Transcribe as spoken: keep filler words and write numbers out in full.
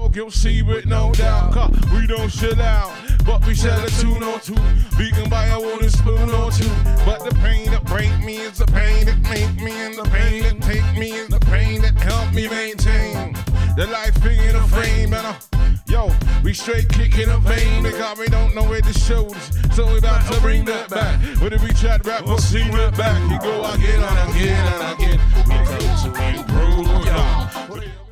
dog, you'll see with no doubt. Cause we don't chill out, but we sell a tune or two. Beaten by a wooden spoon or two. But the pain that break me is the pain that make me, and the pain that take me is the pain that help me maintain the life thing in a frame. And uh, yo, we straight kicking a vein because we don't know where the show is. So we about to bring that back. But if we chat rap, we'll see that back. You go again and again and again. We come to improve, y'all.